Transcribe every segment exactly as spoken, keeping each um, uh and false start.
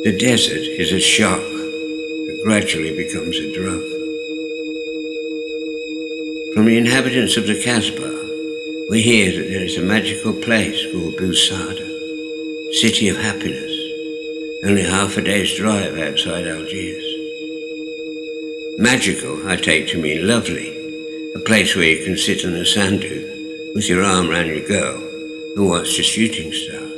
The desert is a shock that gradually becomes a drug. From the inhabitants of the Casbah, we hear that there is a magical place called Bou Saada, city of happiness, only half a day's drive outside Algiers. Magical, I take to mean lovely, a place where you can sit on a sand dune with your arm around your girl and watch the shooting stars.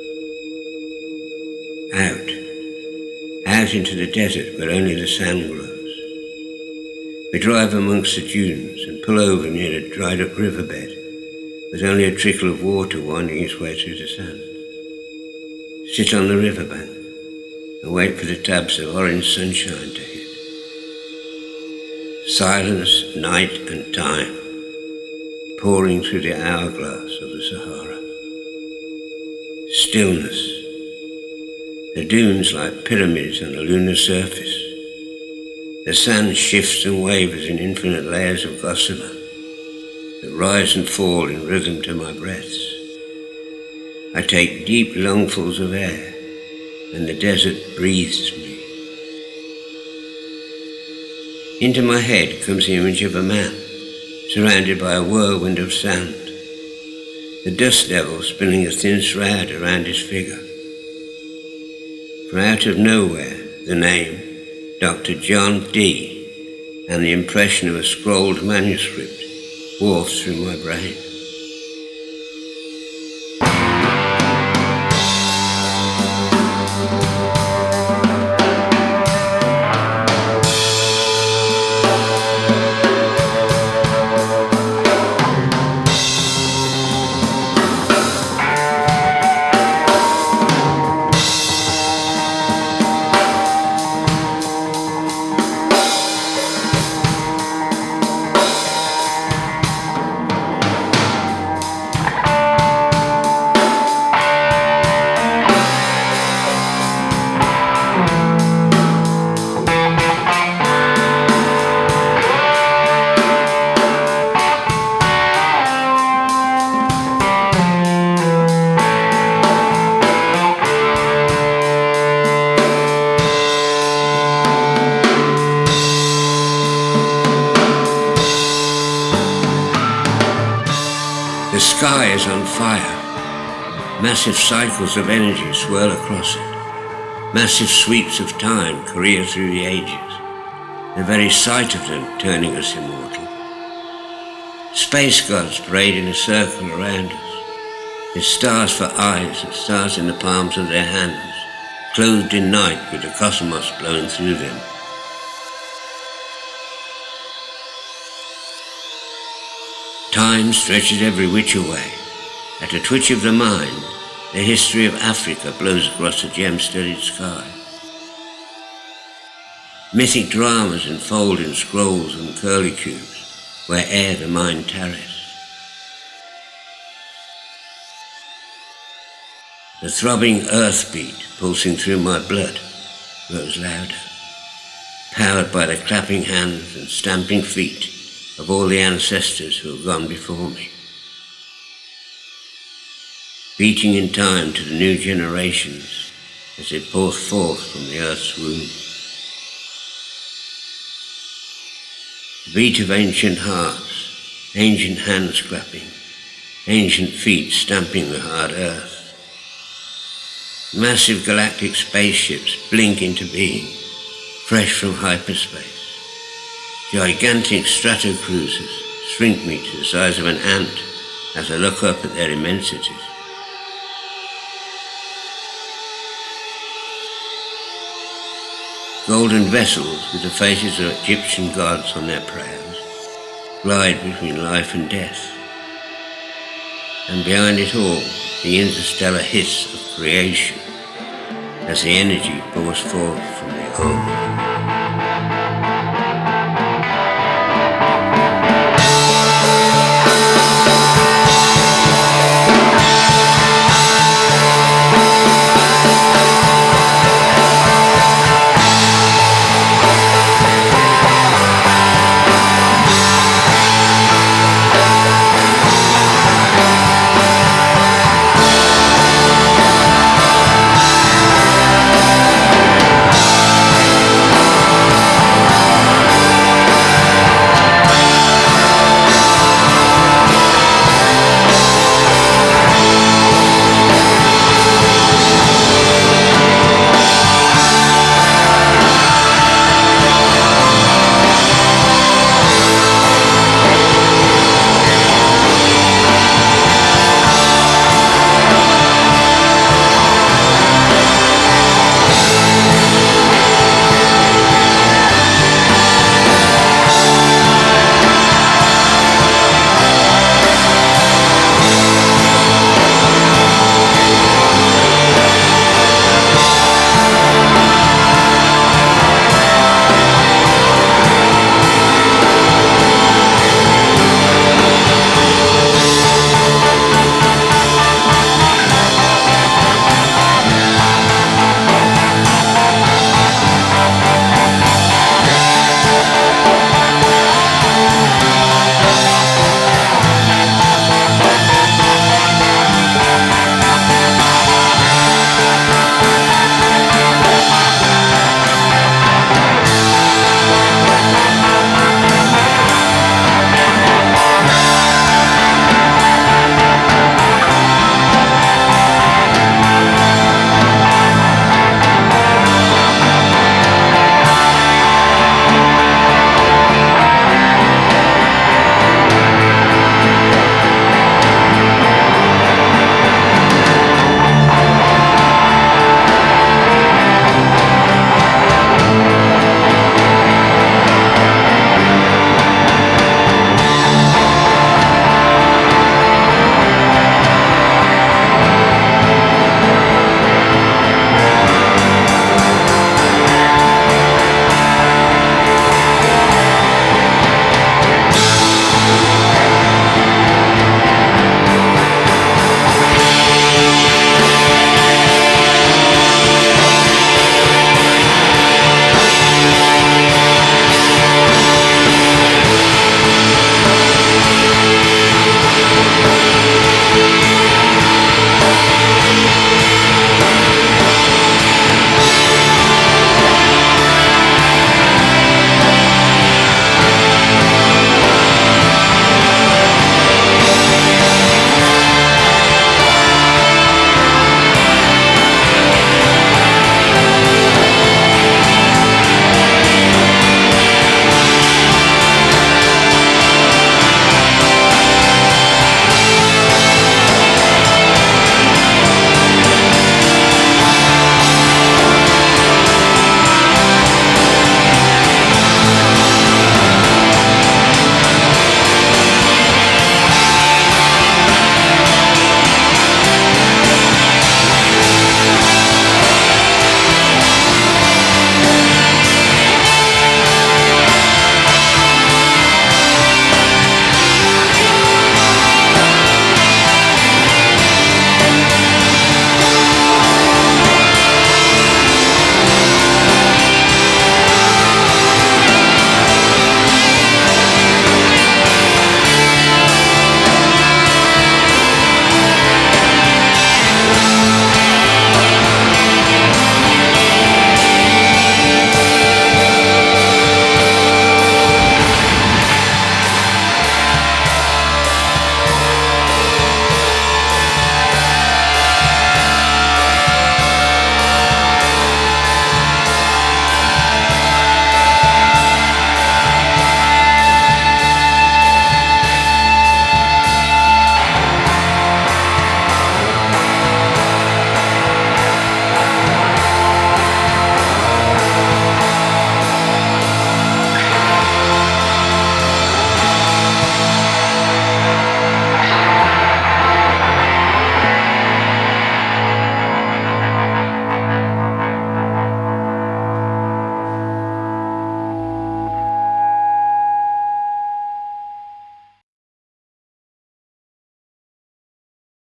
Out, out into the desert where only the sand grows. We drive amongst the dunes and pull over near a dried up riverbed with only a trickle of water winding its way through the sand. Sit on the riverbank and wait for the tabs of orange sunshine to hit. Silence, night and time pouring through the hourglass of the Sahara. Stillness. The dunes like pyramids on a lunar surface. The sand shifts and wavers in infinite layers of gossamer that rise and fall in rhythm to my breaths. I take deep lungfuls of air and the desert breathes me. Into my head comes the image of a man surrounded by a whirlwind of sand, the dust devil spinning a thin shroud around his figure. From out of nowhere, the name Doctor John Dee and the impression of a scrolled manuscript wafts through my brain. The sky is on fire. Massive cycles of energy swirl across it. Massive sweeps of time career through the ages, the very sight of them turning us immortal. Space gods parade in a circle around us, with stars for eyes and stars in the palms of their hands, clothed in night with the cosmos blowing through them. Time stretches every which way. At a twitch of the mind, the history of Africa blows across the gem-studded sky. Mythic dramas unfold in scrolls and curlicues, where'er the mind tarries. The throbbing earth beat pulsing through my blood grows louder, powered by the clapping hands and stamping feet of all the ancestors who have gone before me, beating in time to the new generations as they pour forth from the earth's womb. The beat of ancient hearts, ancient hands clapping, ancient feet stamping the hard earth. Massive galactic spaceships blink into being, fresh from hyperspace. Gigantic stratocruisers shrink me to the size of an ant as I look up at their immensities. Golden vessels with the faces of Egyptian gods on their prows glide between life and death. And behind it all, the interstellar hiss of creation as the energy pours forth from the home.